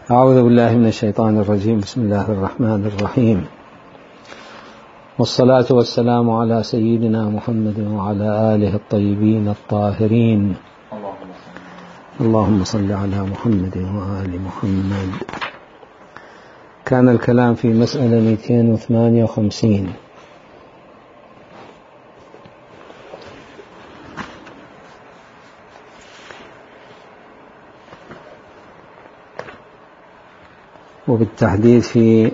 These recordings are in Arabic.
أعوذ بالله من الشيطان الرجيم. بسم الله الرحمن الرحيم، والصلاة والسلام على سيدنا محمد وعلى آله الطيبين الطاهرين. اللهم صل على محمد وآل محمد. كان الكلام في مسألة 258. وبالتحديد في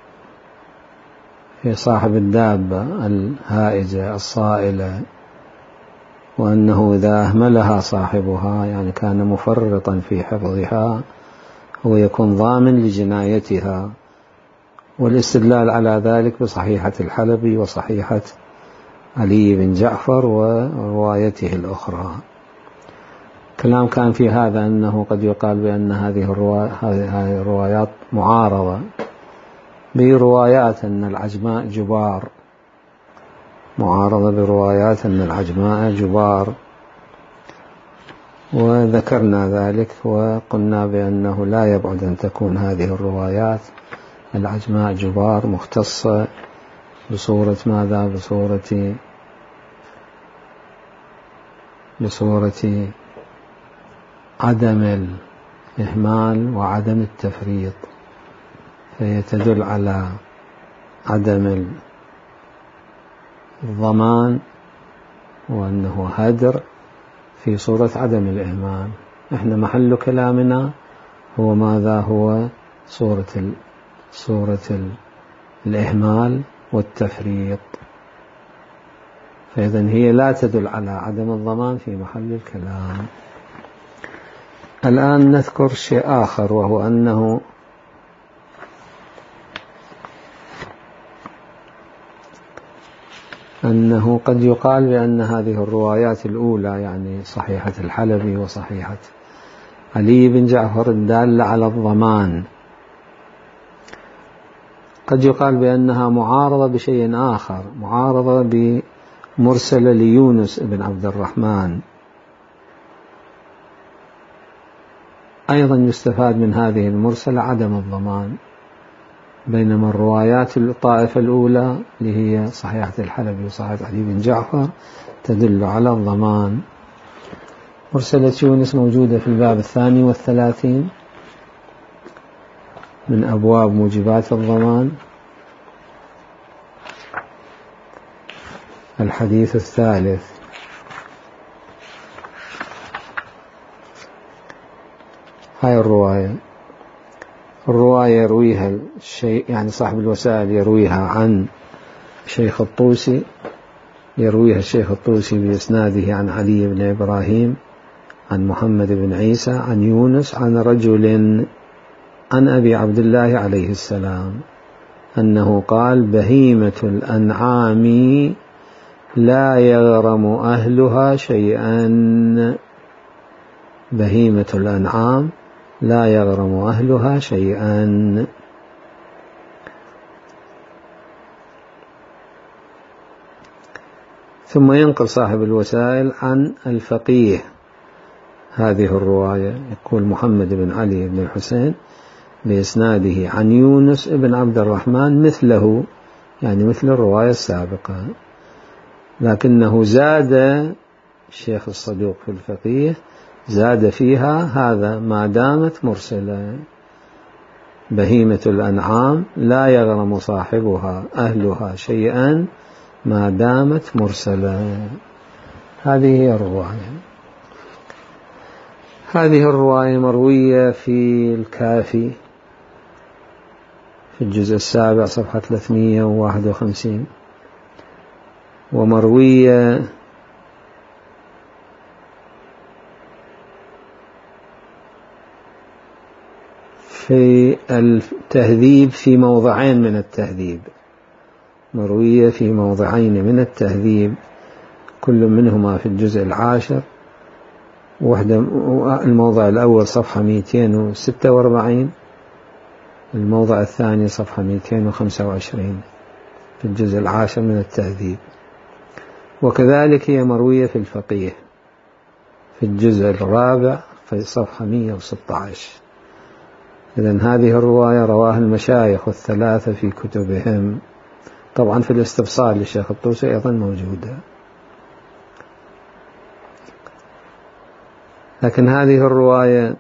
صاحب الدابة الهائجة الصائلة، وأنه إذا أهملها صاحبها يعني كان مفرطا في حفظها هو يكون ضامن لجنايتها، والاستدلال على ذلك بصحيحة الحلبي وصحيحة علي بن جعفر وروايته الأخرى. كلام كان في هذا أنه قد يقال بأن هذه الروايات معارضة بروايات أن العجماء جبار، معارضة بروايات أن العجماء جبار، وذكرنا ذلك وقلنا بأنه لا يبعد أن تكون هذه الروايات العجماء جبار مختصة بصورة ماذا؟ بصورة عدم الإهمال وعدم التفريط، فهي تدل على عدم الضمان وأنه هدر في صورة عدم الإهمال. إحنا محل كلامنا هو ماذا؟ هو صورة الإهمال والتفريط، فإذن هي لا تدل على عدم الضمان في محل الكلام. الآن نذكر شيء آخر، وهو أنه قد يقال بأن هذه الروايات الأولى يعني صحيحة الحلبي وصحيحة علي بن جعفر الدالة على الضمان، قد يقال بأنها معارضة بشيء آخر، معارضة بمرسلة ليونس بن عبد الرحمن. أيضا يستفاد من هذه المرسلة عدم الضمان، بينما الروايات الطائفة الأولى اللي هي صحيحة الحلبي وصحيحة علي بن جعفر تدل على الضمان. مرسلة يونس موجودة في الباب 32 من أبواب موجبات الضمان، الحديث 3. هاي الرواية يرويها الشيء يعني صاحب الوسائل يرويها عن شيخ الطوسي، يرويها الشيخ الطوسي بإسناده عن علي بن إبراهيم عن محمد بن عيسى عن يونس عن رجل عن أبي عبد الله عليه السلام أنه قال: بهيمة الأنعام لا يغرم أهلها شيئا. بهيمة الأنعام لا يغرم أهلها شيئا. ثم ينقل صاحب الوسائل عن الفقيه هذه الرواية، يقول محمد بن علي بن الحسين بإسناده عن يونس بن عبد الرحمن مثله، يعني مثل الرواية السابقة، لكنه زاد الشيخ الصدوق في الفقيه، زاد فيها هذا ما دامت مرسلة: بهيمة الأنعام لا يغرم صاحبها أهلها شيئا ما دامت مرسلة. هذه هي الرواية. هذه الرواية مروية في الكافي في الجزء 7 صفحة 351، ومروية في التهذيب في موضعين من التهذيب، مروية في موضعين من التهذيب، كل منهما في الجزء 10. الموضع الأول صفحة 246، الموضع الثاني صفحة 225 في الجزء 10 من التهذيب. وكذلك هي مروية في الفقيه في الجزء 4 في صفحة 116. إذن هذه الرواية رواها المشايخ الثلاثة في كتبهم، طبعا في الاستبصار للشيخ الطوسي أيضا موجودة. لكن هذه الرواية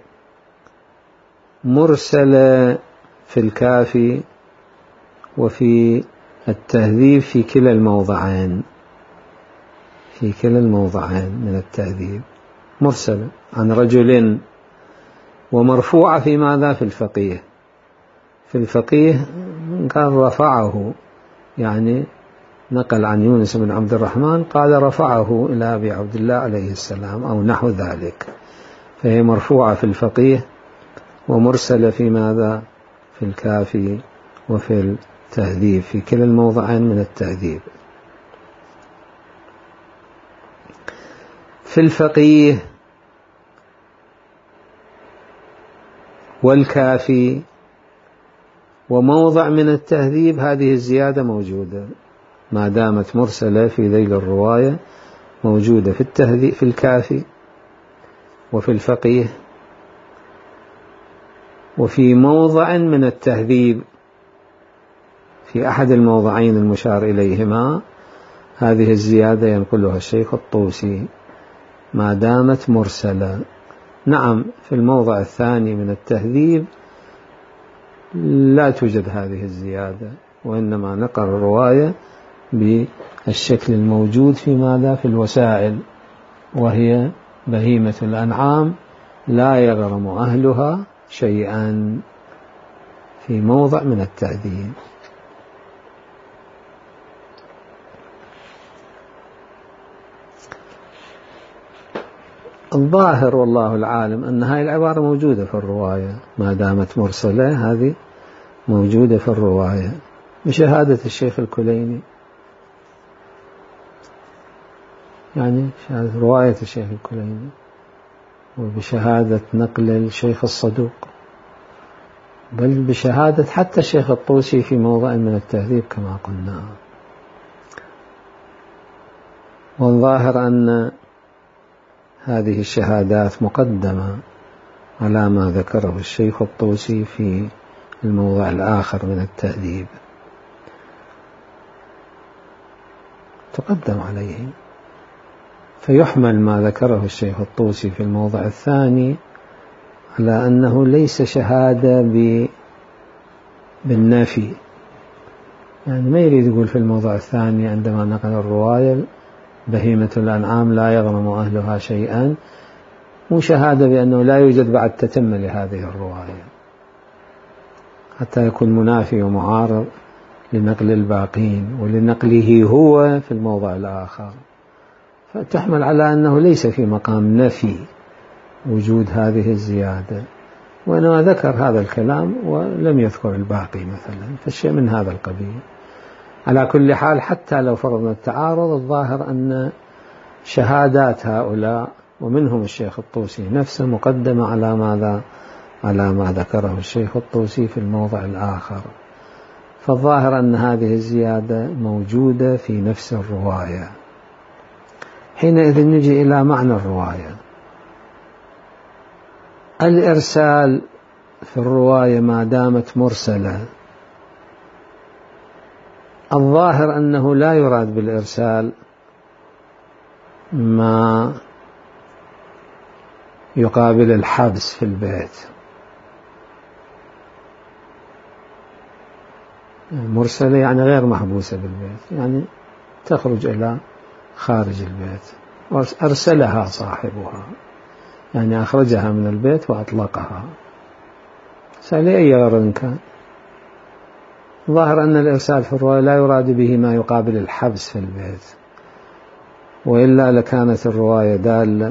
مرسلة في الكافي وفي التهذيب في كلا الموضعين، في كلا الموضعين من التهذيب مرسلة عن رجل، ومرفوعة في ماذا؟ في الفقيه. في الفقيه قال رفعه، يعني نقل عن يونس بن عبد الرحمن قال رفعه إلى أبي عبد الله عليه السلام أو نحو ذلك، فهي مرفوعة في الفقيه ومرسلة في ماذا؟ في الكافي وفي التهذيب، في كلا الموضعين من التهذيب. في الفقيه والكافي وموضع من التهذيب هذه الزيادة موجودة، ما دامت مرسلة في ذيل الرواية موجودة في التهذيب في الكافي وفي الفقيه وفي موضع من التهذيب، في أحد الموضعين المشار إليهما هذه الزيادة ينقلها الشيخ الطوسي ما دامت مرسلة. نعم في الموضع الثاني من التهذيب لا توجد هذه الزيادة، وإنما نقل الرواية بالشكل الموجود في ماذا؟ في الوسائل، وهي بهيمة الأنعام لا يغرم أهلها شيئا، في موضع من التهذيب. الظاهر والله العالم أن هذه العبارة موجودة في الرواية، ما دامت مرسلة هذه موجودة في الرواية بشهادة الشيخ الكليني، يعني شهادة رواية الشيخ الكليني وبشهادة نقل الشيخ الصدوق، بل بشهادة حتى الشيخ الطوسي في موضع من التهذيب كما قلنا. والظاهر أن هذه الشهادات مقدمة على ما ذكره الشيخ الطوسي في الموضع الآخر من التهذيب، تقدم عليه، فيحمل ما ذكره الشيخ الطوسي في الموضع الثاني على أنه ليس شهادة بالنفي، يعني ما يريد يقول في الموضع الثاني عندما نقل الرواية بهيمة الأنعام لا يغرم أهلها شيئا، وشهادة بأنه لا يوجد بعد تتم لهذه الرواية حتى يكون منافي ومعارض لنقل الباقين ولنقله هو في الموضع الآخر، فتحمل على أنه ليس في مقام نفي وجود هذه الزيادة، وأنا ذكر هذا الكلام ولم يذكر الباقي مثلا، فالشيء من هذا القبيل. على كل حال حتى لو فرضنا التعارض، الظاهر أن شهادات هؤلاء ومنهم الشيخ الطوسي نفسه مقدمة على ماذا؟ على ما ذكره الشيخ الطوسي في الموضع الآخر، فالظاهر أن هذه الزيادة موجودة في نفس الرواية. حينئذ نجي إلى معنى الرواية. الإرسال في الرواية ما دامت مرسلة، الظاهر أنه لا يراد بالإرسال ما يقابل الحبس في البيت، مرسلة يعني غير محبوسة بالبيت، يعني تخرج إلى خارج البيت، أرسلها صاحبها يعني أخرجها من البيت وأطلقها لأي غرض كان. ظاهر أن الإرسال في الرواية لا يراد به ما يقابل الحبس في البيت، وإلا لكانت الرواية دالة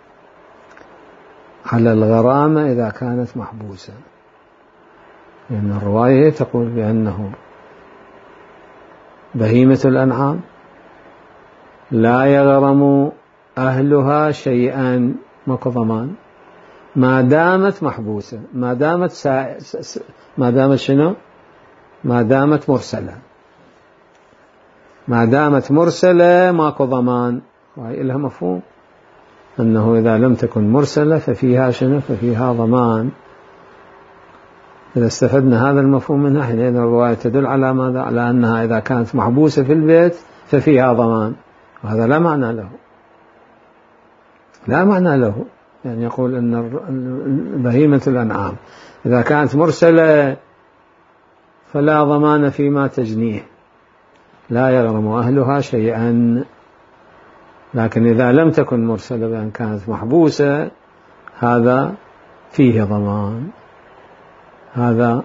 على الغرامة إذا كانت محبوسة، لأن الرواية تقول بأنه بهيمة الأنعام لا يغرم أهلها شيئا، ماكو ضمان ما دامت محبوسة، ما دامت شنو؟ ما دامت مرسلة، ما دامت مرسلة ماكو ضمان، وهي لها مفهوم أنه إذا لم تكن مرسلة ففيها شنو؟ ففيها ضمان. إذا استفدنا هذا المفهوم منها حينئذ الرواية تدل على ماذا؟ على أنها إذا كانت محبوسة في البيت ففيها ضمان، وهذا لا معنى له، لا معنى له. يعني يقول أن بهيمة الأنعام إذا كانت مرسلة فلا ضمان فيما تجنيه، لا يغرم أهلها شيئا. لكن إذا لم تكن مرسلة بأن كانت محبوسة هذا فيه ضمان، هذا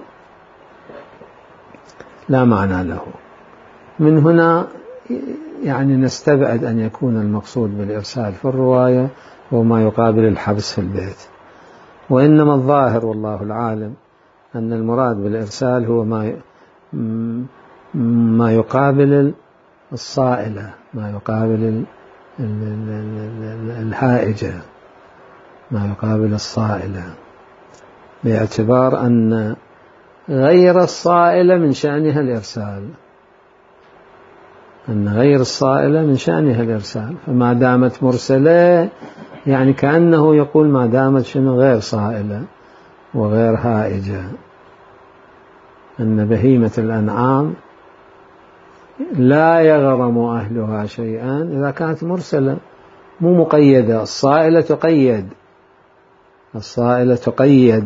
لا معنى له. من هنا يعني نستبعد أن يكون المقصود بالإرسال في الرواية هو ما يقابل الحبس في البيت، وإنما الظاهر والله العالم أن المراد بالإرسال هو ما يقابل الصائلة، ما يقابل الحائجة، ما يقابل الصائلة، باعتبار أن غير الصائلة من شأنها الإرسال، أن غير الصائلة من شأنها الإرسال. فما دامت مرسلة يعني كأنه يقول ما دامت شنو غير صائلة وغير هائجة، أن بهيمة الأنعام لا يغرم أهلها شيئا إذا كانت مرسلة، مو مقيدة. الصائلة تقيد، الصائلة تقيد،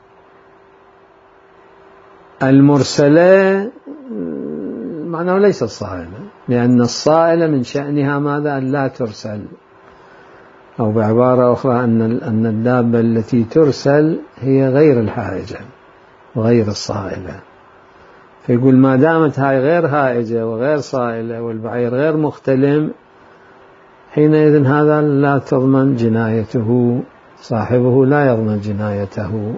المرسلة معناه ليس الصائلة، لأن الصائلة من شأنها ماذا؟ أن لا ترسل، أو بعبارة أخرى أن الدابة التي ترسل هي غير الحائجة وغير الصائلة. فيقول ما دامت هاي غير هائجة وغير صائلة والبعير غير مختلم، حينئذ هذا لا تضمن جنايته، صاحبه لا يضمن جنايته.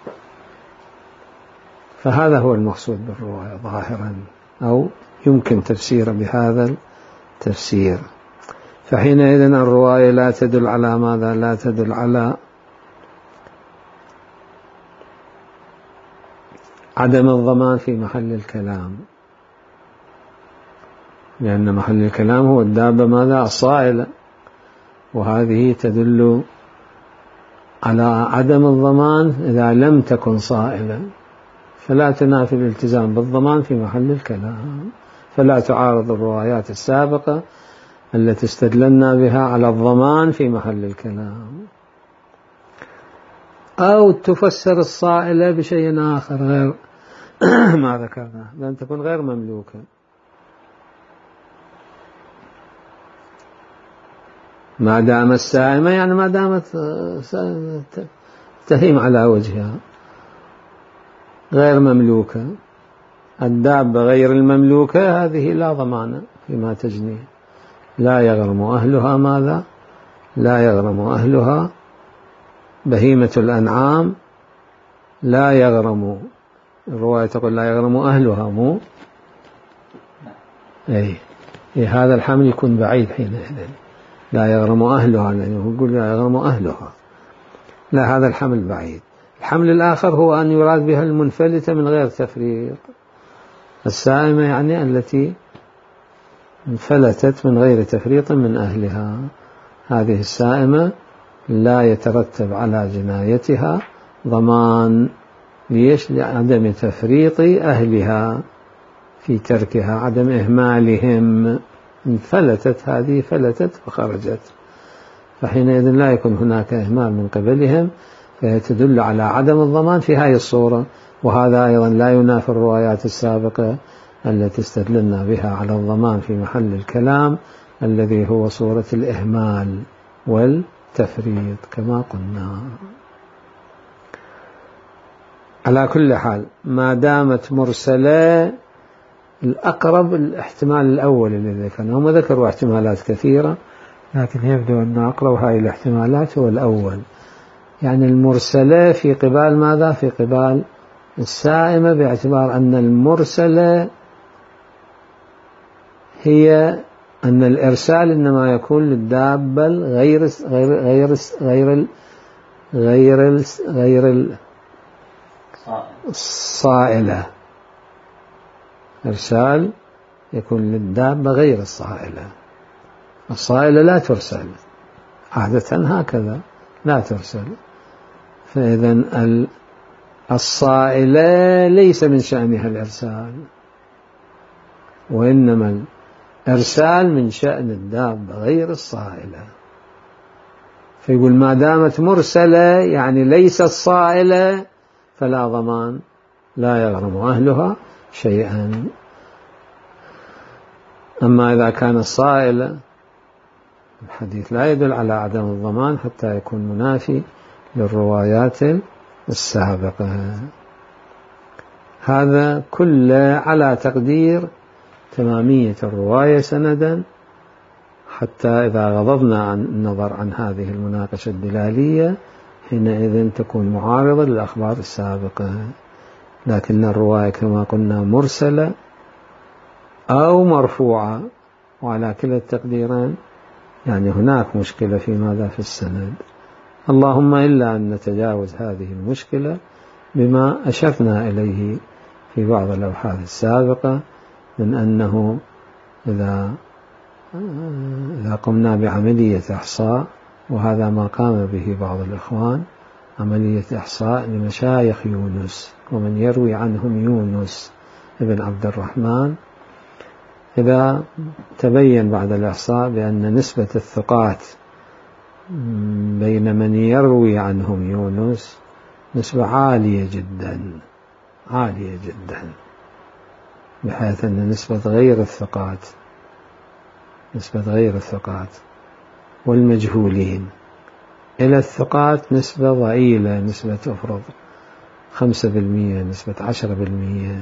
فهذا هو المقصود بالرواية ظاهرا، أو يمكن تفسيره بهذا التفسير. فحينئذ الرواية لا تدل على ماذا؟ لا تدل على عدم الضمان في محل الكلام، لأن محل الكلام هو الدابة ماذا؟ الصائلة، وهذه تدل على عدم الضمان إذا لم تكن صائلة، فلا تنافي الالتزام بالضمان في محل الكلام، فلا تعارض الروايات السابقة التي استدللنا بها على الضمان في محل الكلام. أو تفسر الصائلة بشيء آخر غير ما ذكرنا، لأن تكون غير مملوكة. ما دام السائمة يعني ما دامت تهيم على وجهها غير مملوكة. الدابة غير المملوكة هذه لا ضمان فيما تجنيه، لا يغرم أهلها ماذا؟ لا يغرم أهلها. بهيمة الأنعام لا يغرم، الرواية تقول لا يغرم أهلها، مو هذا الحمل يكون بعيد حينئذ، لا يغرم أهلها، لأنه يقول لا يغرم أهلها، لا، هذا الحمل بعيد. الحمل الآخر هو أن يراد بها المنفلتة من غير تفريق، السائمة يعني التي انفلتت من غير تفريط من أهلها، هذه السائمة لا يترتب على جنايتها ضمان. ليش؟ لعدم تفريط أهلها في تركها، عدم إهمالهم، انفلتت، هذه فلتت وخرجت، فحينئذ لا يكون هناك إهمال من قبلهم، فهي تدل على عدم الضمان في هذه الصورة. وهذا أيضا لا ينافي الروايات السابقة التي استدللنا بها على الضمان في محل الكلام الذي هو صورة الإهمال والتفريط كما قلنا. على كل حال ما دامت مرسلة، الأقرب الاحتمال الأول الذي ذكرناه، هم ذكروا احتمالات كثيرة لكن يبدو أن أقرب هذه الاحتمالات هو الأول، يعني المرسلة في قبال ماذا؟ في قبال السائمة، باعتبار أن المرسلة هي أن الإرسال إنما يكون للدابة غير الصائلة، إرسال يكون للدابة غير الصائلة. الصائلة لا ترسل عادة، هكذا لا ترسل. فإذن الصائلة ليس من شأنها الإرسال، وإنما الإرسال من شأن الدابة غير الصائلة. فيقول ما دامت مرسلة يعني ليست صائلة فلا ضمان، لا يغرم أهلها شيئا. أما إذا كانت صائلة الحديث لا يدل على عدم الضمان حتى يكون منافي للروايات السابقة. هذا كله على تقدير تمامية الرواية سندا، حتى إذا غضضنا عن النظر عن هذه المناقشة الدلالية حينئذ تكون معارضة للأخبار السابقة. لكن الرواية كما قلنا مرسلة أو مرفوعة، وعلى كلا التقديرين يعني هناك مشكلة في ماذا في السند. اللهم إلا أن نتجاوز هذه المشكلة بما أشرنا إليه في بعض الأبحاث السابقة، من أنه إذا قمنا بعملية إحصاء، وهذا ما قام به بعض الإخوان، عملية إحصاء لمشايخ يونس ومن يروي عنهم يونس ابن عبد الرحمن، إذا تبين بعد الإحصاء بأن نسبة الثقات بين من يروي عنهم يونس نسبة عالية جدا، عالية جدا، بحيث أن نسبة غير الثقات والمجهولين إلى الثقات نسبة ضئيلة، نسبة أفرض 5%، نسبة 10%.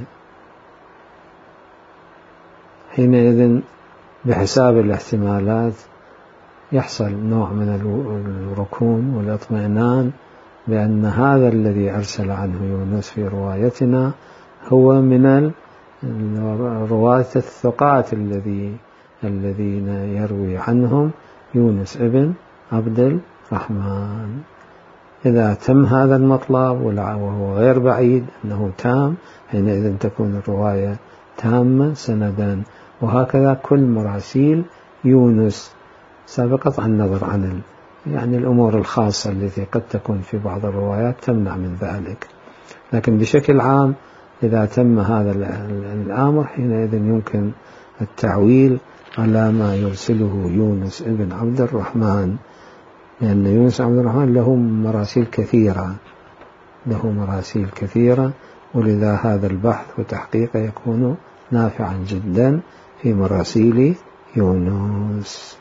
حينئذ بحساب الاحتمالات يحصل نوع من الركون والاطمئنان بأن هذا الذي أرسل عنه يونس في روايتنا هو من رواة الثقات الذين يروي عنهم يونس ابن عبد الرحمن. إذا تم هذا المطلب وهو غير بعيد أنه تام، حينئذ تكون الرواية تامة سندا. وهكذا كل مراسيل يونس سابقة النظر عن يعني الأمور الخاصة التي قد تكون في بعض الروايات تمنع من ذلك. لكن بشكل عام إذا تم هذا الأمر حينئذ يمكن التعويل على ما يرسله يونس ابن عبد الرحمن، لأن يونس عبد الرحمن له مراسيل كثيرة، ولذا هذا البحث وتحقيقه يكون نافعا جدا في مراسيل يونس.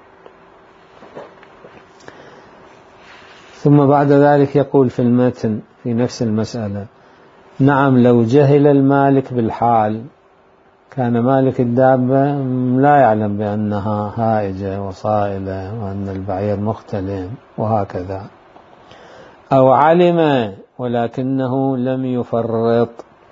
ثم بعد ذلك يقول في المتن في نفس المسألة: نعم لو جهل المالك بالحال، كان مالك الدابة لا يعلم بأنها هائجة وصائلة وأن البعير مختلم وهكذا، أو علم ولكنه لم يفرط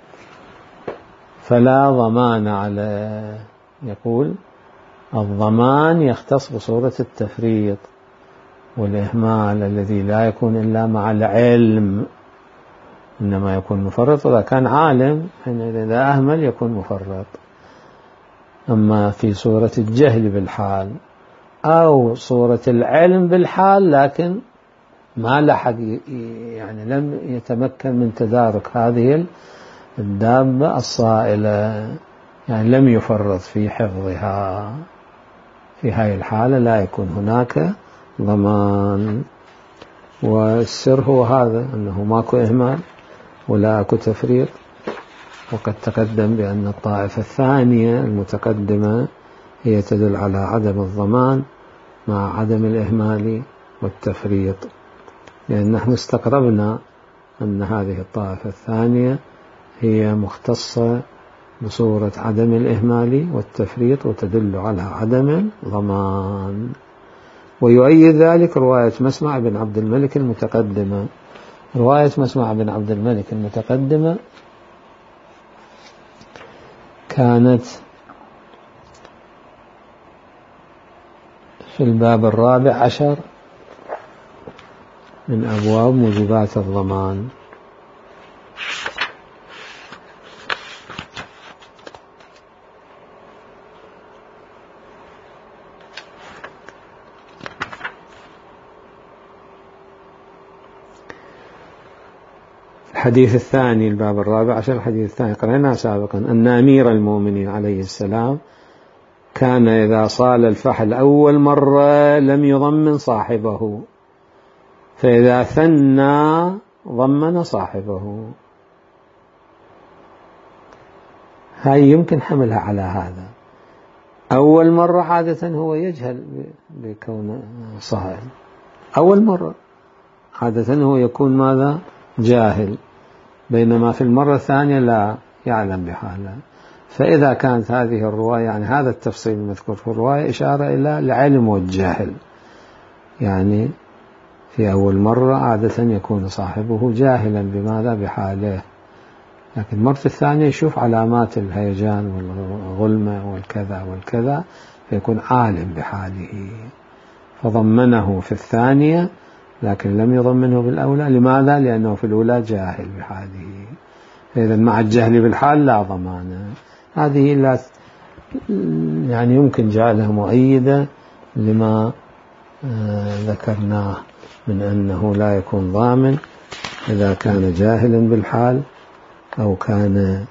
فلا ضمان عليه. يقول الضمان يختص بصورة التفريط والإهمال الذي لا يكون إلا مع العلم، إنما يكون مفرط إذا كان عالم، إذا أهمل يكون مفرط. أما في صورة الجهل بالحال أو صورة العلم بالحال لكن ما لحق يعني لم يتمكن من تدارك هذه الدابة الصائلة، يعني لم يفرط في حفظها، في هذه الحالة لا يكون هناك ضمان. والسر هو هذا، أنه ماكو إهمال ولا أكو تفريط. وقد تقدم بأن الطائفة الثانية المتقدمة هي تدل على عدم الضمان مع عدم الإهمال والتفريط، لأن نحن استقربنا أن هذه الطائفة الثانية هي مختصة بصورة عدم الإهمال والتفريط وتدل على عدم الضمان. ويؤيد ذلك رواية مسمع بن عبد الملك المتقدمة. رواية مسمع بن عبد الملك المتقدمة كانت في الباب 14 من أبواب موجبات الضمان. الحديث الثاني الباب 14 الحديث الثاني قرأناه سابقا أن أمير المؤمنين عليه السلام كان إذا صال الفحل أول مرة لم يضمن صاحبه، فإذا ثنى ضمن صاحبه. هاي يمكن حملها على هذا. أول مرة عادة هو يجهل بكون صائل، أول مرة عادة هو يكون ماذا؟ جاهل، بينما في المرة الثانية لا يعلم بحاله. فإذا كانت هذه الرواية يعني هذا التفصيل المذكور في الرواية إشارة إلى العلم والجهل، يعني في أول مرة عادة يكون صاحبه جاهلا بماذا؟ بحاله، لكن المرة الثانية يشوف علامات الهيجان والغلمة والكذا والكذا فيكون عالم بحاله، فضمنه في الثانية لكن لم يضمنه بالأولى. لماذا؟ لأنه في الأولى جاهل بحاله، فإذا مع الجهل بالحال لا ضمانه. هذه لا يعني يمكن جعلها مؤيدة لما ذكرناه من أنه لا يكون ضامن إذا كان جاهلا بالحال أو كان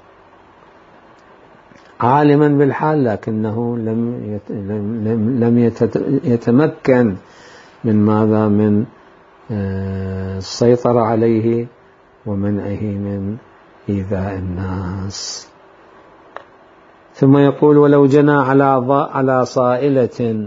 عالما بالحال لكنه لم يتمكن من ماذا؟ من السيطرة عليه ومنعه من إيذاء الناس. ثم يقول ولو جنى على صائلة،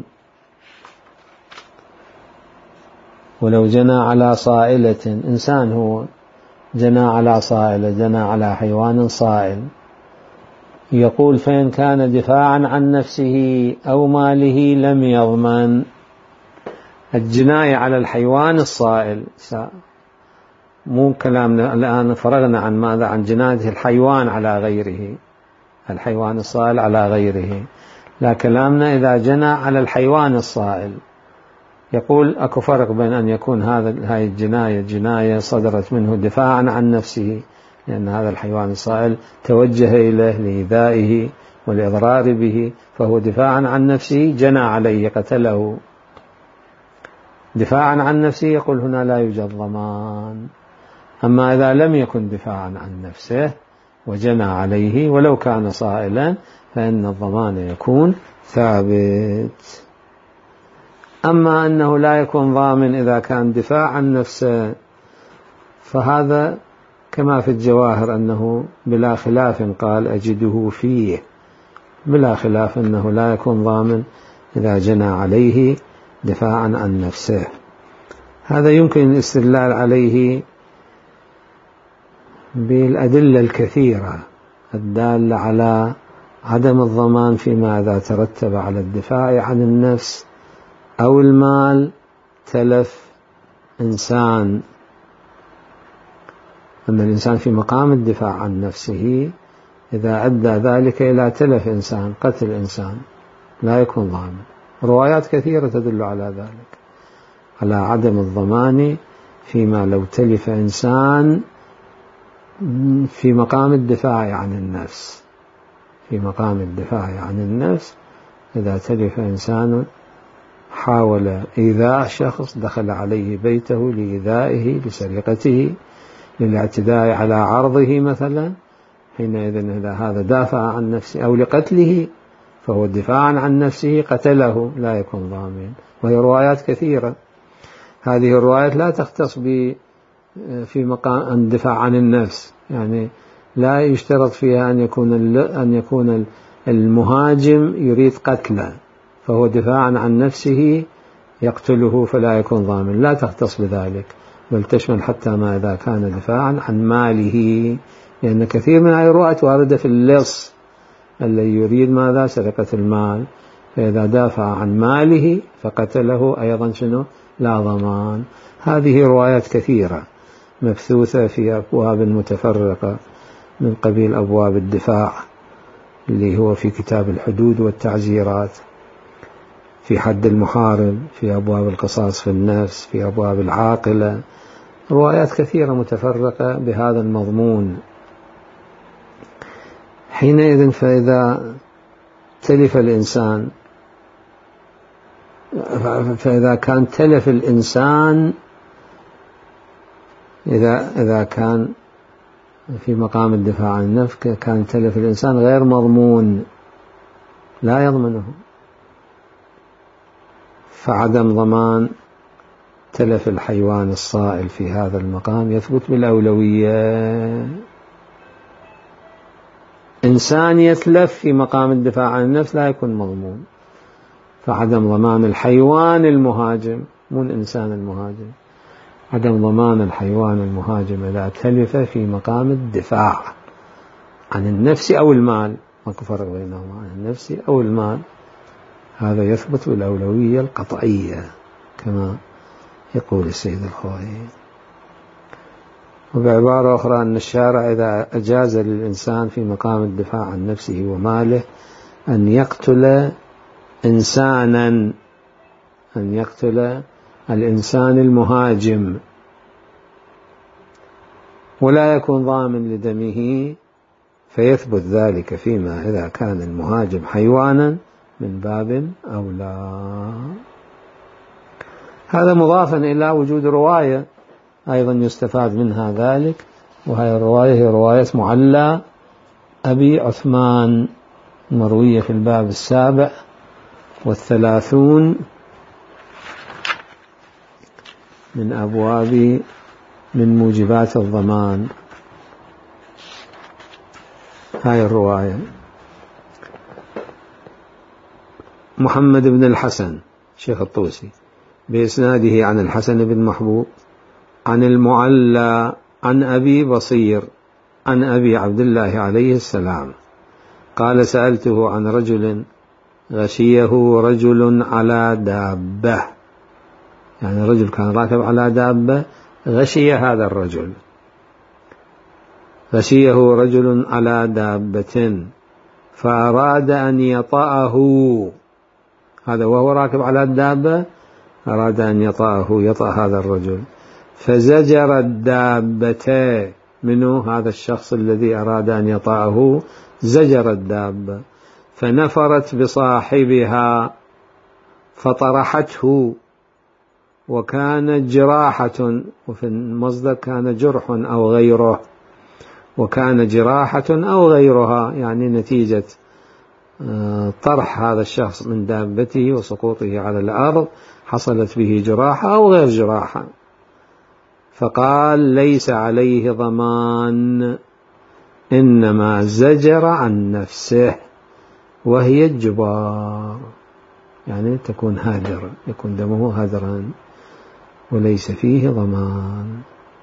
ولو جنى على صائلة، إنسان هو جنى على صائلة، جنى على حيوان صائل، يقول فإن كان دفاعا عن نفسه أو ماله لم يضمن. الجناية على الحيوان الصائل، مو كلامنا الآن فرغنا عن ماذا؟ عن جناية الحيوان على غيره، الحيوان الصائل على غيره، لا كلامنا إذا جنى على الحيوان الصائل. يقول أكو فرق بين أن يكون هاي الجناية جناية صدرت منه دفاعا عن نفسه لأن هذا الحيوان الصائل توجه إليه لإيذائه والإضرار به، فهو دفاعا عن نفسه جنى عليه قتله دفاعا عن نفسه، يقول هنا لا يوجد ضمان. أما إذا لم يكن دفاعا عن نفسه وجنى عليه ولو كان صائلا فإن الضمان يكون ثابت. أما أنه لا يكون ضامن إذا كان دفاع عن نفسه فهذا كما في الجواهر أنه بلا خلاف قال أجده فيه، بلا خلاف أنه لا يكون ضامن إذا جنى عليه دفاعا عن نفسه. هذا يمكن الاستدلال عليه بالأدلة الكثيرة الدالة على عدم الضمان فيما إذا ترتب على الدفاع عن النفس أو المال تلف إنسان، أن الإنسان في مقام الدفاع عن نفسه إذا أدى ذلك إلى تلف إنسان، قتل إنسان، لا يكون ضامن. روايات كثيرة تدل على ذلك، على عدم الضمان فيما لو تلف إنسان في مقام الدفاع عن النفس، في مقام الدفاع عن النفس إذا تلف إنسان حاول إيذاء شخص، دخل عليه بيته لإيذائه، لسرقته، للاعتداء على عرضه مثلا، حينئذ إذا هذا دافع عن نفسه أو لقتله فهو دفاعا عن نفسه قتله لا يكون ضامن. وهي روايات كثيرة. هذه الروايات لا تختص في مقام الدفاع عن النفس، يعني لا يشترط فيها أن يكون المهاجم يريد قتله فهو دفاعا عن نفسه يقتله فلا يكون ضامن، لا تختص بذلك، بل تشمل حتى ما إذا كان دفاعا عن ماله، لأن كثير من هذه الروايات واردة في اللص الذي يريد ماذا؟ سرقة المال، فإذا دافع عن ماله فقتله أيضا شنو؟ لا ضمان. هذه روايات كثيرة مبثوثة في أبواب متفرقة من قبيل أبواب الدفاع اللي هو في كتاب الحدود والتعزيرات، في حد المحارب، في أبواب القصاص في النفس، في أبواب العاقلة، روايات كثيرة متفرقة بهذا المضمون. حينئذ فإذا تلف الإنسان، فإذا كان تلف الإنسان، إذا كان في مقام الدفاع عن النفس كان تلف الإنسان غير مضمون لا يضمنه، فعدم ضمان تلف الحيوان الصائل في هذا المقام يثبت بالأولوية. إنسان يتلف في مقام الدفاع عن النفس لا يكون مضمون، فعدم ضمان الحيوان المهاجم مو الإنسان المهاجم، عدم ضمان الحيوان المهاجم إذا تلف في مقام الدفاع عن النفس أو المال، ماكو فرق بينهما، عن النفس أو المال، هذا يثبت بالأولوية القطعية كما يقول السيد الخوئي. وبعبارة أخرى أن الشارع إذا أجاز للإنسان في مقام الدفاع عن نفسه وماله أن يقتل إنسانا، أن يقتل الإنسان المهاجم ولا يكون ضامن لدمه، فيثبت ذلك فيما إذا كان المهاجم حيوانا من باب أولى. هذا مضافا إلى وجود رواية أيضا يستفاد منها ذلك، وهي الرواية هي رواية معلى أبي عثمان مروية في الباب 37 من أبواب من موجبات الضمان. هاي الرواية محمد بن الحسن شيخ الطوسي بإسناده عن الحسن بن محبوب عن المعلى عن أبي بصير عن أبي عبد الله عليه السلام قال سألته عن رجل غشيه رجل على دابة، يعني رجل كان راكب على دابة غشي هذا الرجل، غشيه رجل على دابة فأراد أن يطأه، هذا وهو راكب على الدابة أراد أن يطأ هذا الرجل، فزجر الدابة منه، هذا الشخص الذي أراد أن يطأه زجر الدابة فنفرت بصاحبها فطرحته، وكان جراحة، وفي المصدر كان جرح أو غيره، وكان جراحة أو غيرها، يعني نتيجة طرح هذا الشخص من دابته وسقوطه على الأرض حصلت به جراحة أو غير جراحة، فقال ليس عليه ضمان، إنما زجر عن نفسه وهي الجبار، يعني تكون هادرا، يكون دمه هادرا وليس فيه ضمان.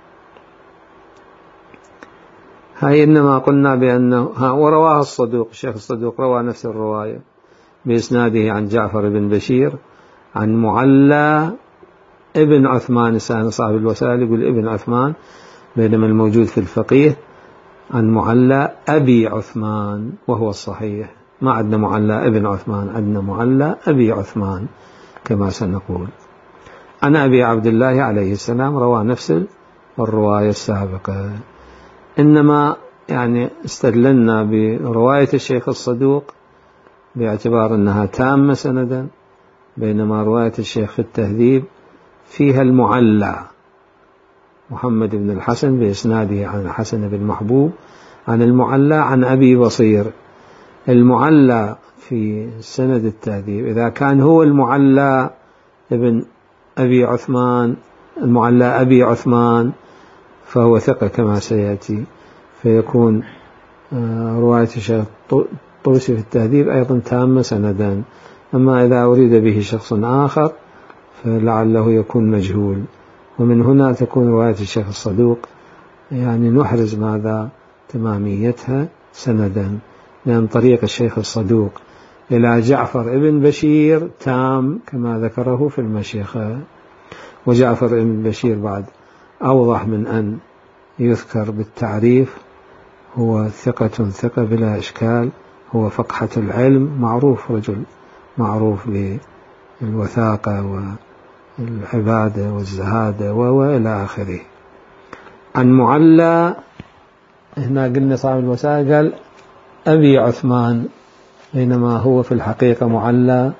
هاي إنما قلنا بأنه ورواه الصدوق، الشيخ الصدوق روى نفس الرواية بإسناده عن جعفر بن بشير عن معلى ابن عثمان، صاحب الوسائل يقول ابن عثمان بينما الموجود في الفقيه عن معلى أبي عثمان، وهو الصحيح، ما عندنا معلى ابن عثمان، عندنا معلى أبي عثمان كما سنقول. عن أبي عبد الله عليه السلام روى نفس الرواية السابقة، إنما يعني استدللنا برواية الشيخ الصدوق باعتبار أنها تامة سندا، بينما رواية الشيخ في التهذيب فيها المعلى محمد بن الحسن بإسناده عن الحسن بن محبوب عن المعلى عن أبي بصير. المعلى في سند التهذيب إذا كان هو المعلى ابن أبي عثمان، المعلى أبي عثمان، فهو ثقة كما سيأتي، فيكون رواية الشيخ الطوسي في التهذيب أيضا تامة سندا. أما إذا أريد به شخص آخر فلعله يكون مجهول، ومن هنا تكون رواية الشيخ الصدوق يعني نحرز ماذا تماميتها سندا، لأن طريق الشيخ الصدوق إلى جعفر ابن بشير تام كما ذكره في المشيخة، وجعفر ابن بشير بعد أوضح من أن يذكر بالتعريف، هو ثقة بلا إشكال، هو فقحة العلم، معروف، رجل معروف بالوثاقة والعبادة والزهادة وإلى آخره. عن معلى هنا قلنا صاحب الوسائل قال أبي عثمان، بينما هو في الحقيقة معلى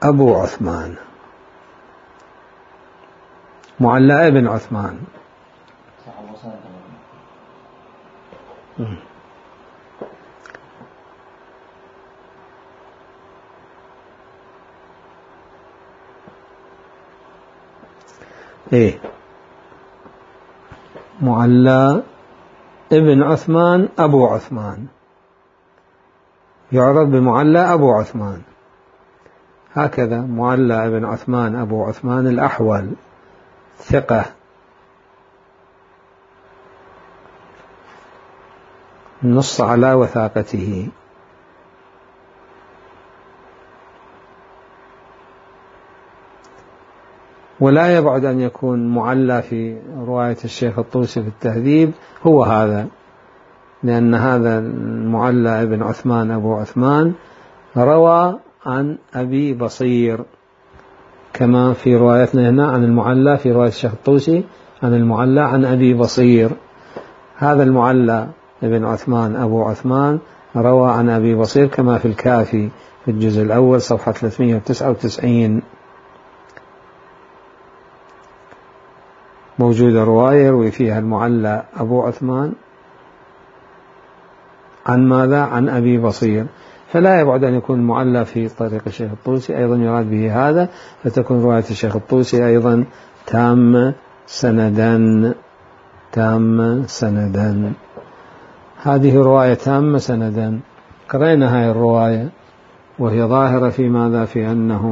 أبو عثمان، معلى ابن عثمان. معلى ابن عثمان أبو عثمان، يعرف بمعلى أبو عثمان. هكذا معلى ابن عثمان أبو عثمان الأحول ثقة، نص على وثاقته. ولا يبعد أن يكون معلى في رواية الشيخ الطوسي في التهذيب هو هذا، لأن هذا المعلى ابن عثمان أبو عثمان روى عن أبي بصير، كما في روايتنا هنا عن المعلى في رواية الشيخ الطوسي عن المعلى عن أبي بصير. هذا المعلى ابن عثمان أبو عثمان روى عن أبي بصير كما في الكافي في الجزء الأول صفحة 399 موجودة رواية يروي فيها المعلى أبو عثمان عن ماذا؟ عن أبي بصير. فلا يبعد أن يكون المعلى في طريق الشيخ الطوسي أيضا يراد به هذا، فتكون رواية الشيخ الطوسي أيضا تامة سندا. هذه رواية تامة سندا. قرأنا هذه الرواية وهي ظاهرة في ماذا؟ في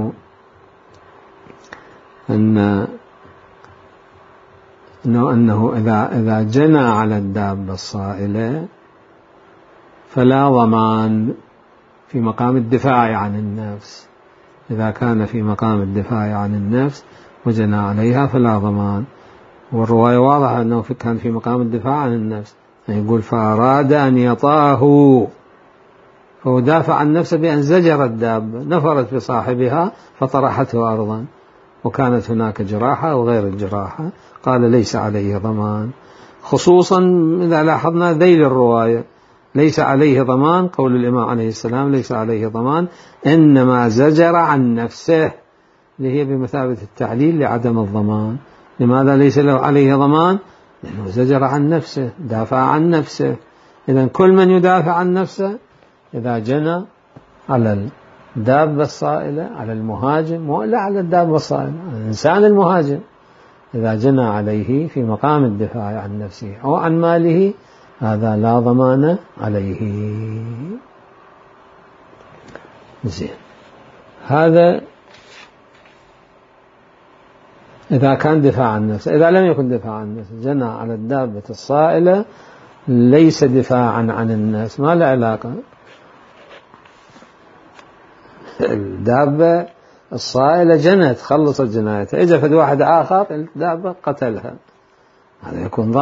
أنه إذا جنى على الدابة الصائلة فلا ضمان في مقام الدفاع عن النفس. إذا كان في مقام الدفاع عن النفس وجنى عليها فلا ضمان. والرواية واضحة أنه كان في مقام الدفاع عن النفس، يقول فأراد أن يطاه، فهو دافع عن نفسه بأن زجر الدابة، نفرت بصاحبها فطرحته أرضا، وكانت هناك جراحة وغير الجراحة، قال ليس عليه ضمان. خصوصا إذا لاحظنا ذيل الرواية ليس عليه ضمان، قول الإمام عليه السلام ليس عليه ضمان، إنما زجر عن نفسه، اللي هي بمثابة التعليل لعدم الضمان. لماذا ليس له عليه ضمان؟ لأنه زجر عن نفسه، دافع عن نفسه. إذن كل من يدافع عن نفسه إذا جنى على الدابة الصائلة، على المهاجم، ولا على الدابة الصائلة، على الإنسان المهاجم، إذا جنى عليه في مقام الدفاع عن نفسه أو عن ماله، هذا لا ضمان عليه. زين، هذا إذا كان دفاع عن نفسه. إذا لم يكن دفاع عن نفسه، جنى على الدابة الصائلة، ليس دفاعا عن الناس، ما له علاقة. الدابة الصائلة جنت، خلصت جنايتها، إجا فد واحد آخر الدابة قتلها، هذا يكون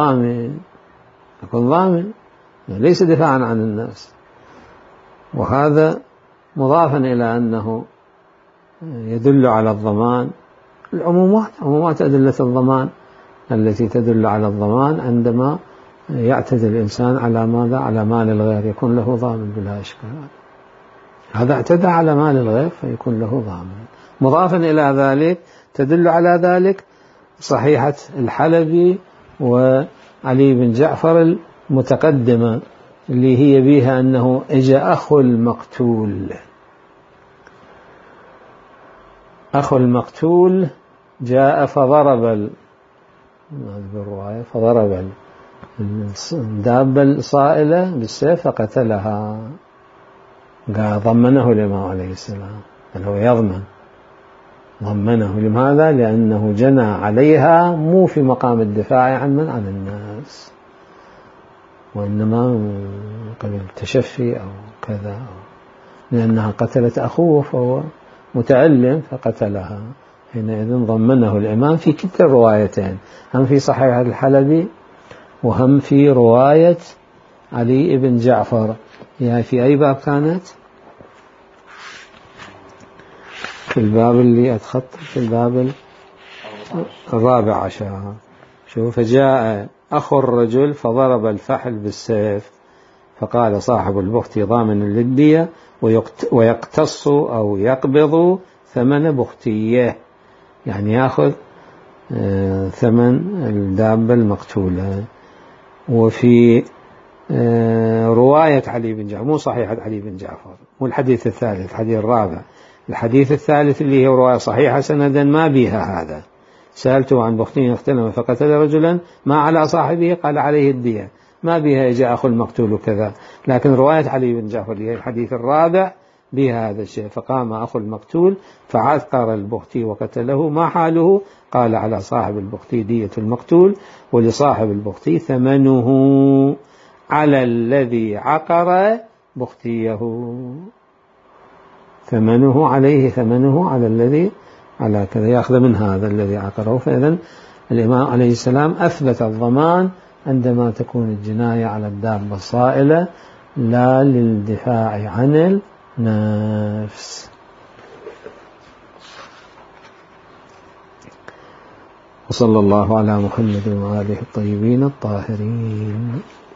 ضامن، ليس دفاعا عن الناس. وهذا مضافا إلى أنه يدل على الضمان. عمومات أدلة الضمان التي تدل على الضمان عندما يعتدي الإنسان على ماذا؟ على مال الغير، يكون له ضامن بلا إشكال. هذا اعتدى على مال الغير فيكون له ضامن. مضافا إلى ذلك تدل على ذلك صحيحة الحلبي وعلي بن جعفر المتقدمة، اللي هي بها أنه إجا أخو المقتول جاء فضرب الدابة الصائلة بالسيف فقتلها. قال ضمنه الإمام عليه السلام، هو يضمن، ضمنه. لماذا؟ لأنه جنى عليها مو في مقام الدفاع عن الناس، وإنما قبل التشفي أو كذا، لأنها قتلت أخوه فهو متعلم فقتلها. حينئذ ضمنه الإمام في كلتا الروايتين، هم في صحيح الحلبي وهم في رواية علي بن جعفر. يعني في أي باب كانت؟ في الباب اللي أتخطى، في الباب 14. شوف، فجاء أخو الرجل فضرب الفحل بالسيف، فقال صاحب البخت ضامن للدية ويقتص أو يقبض ثمن بختية، يعني يأخذ ثمن الدابة المقتولة. وفي رواية علي بن جعفر، مو صحيحة علي بن جعفر، مو الحديث الثالث، الحديث الرابع، الحديث الثالث اللي هي رواية صحيحة سندا ما بها هذا. سألته عن بختين اختلم فقتل رجلا ما على صاحبه قال عليه الدية، ما بها جاء أخو المقتول كذا. لكن رواية علي بن جعفر اللي هي الحديث الرابع بها هذا الشيء، فقام أخو المقتول فعثقر البختي وقتله، ما حاله؟ قال على صاحب البختي دية المقتول، ولصاحب البختي ثمنه على الذي عقر بختيه، ثمنه عليه، ثمنه على الذي على كذا، يأخذ من هذا الذي عقره. فإذن الإمام عليه السلام أثبت الضمان عندما تكون الجناية على الدابة الصائلة لا للدفاع عن النفس. وصلى الله على محمد وآله الطيبين الطاهرين.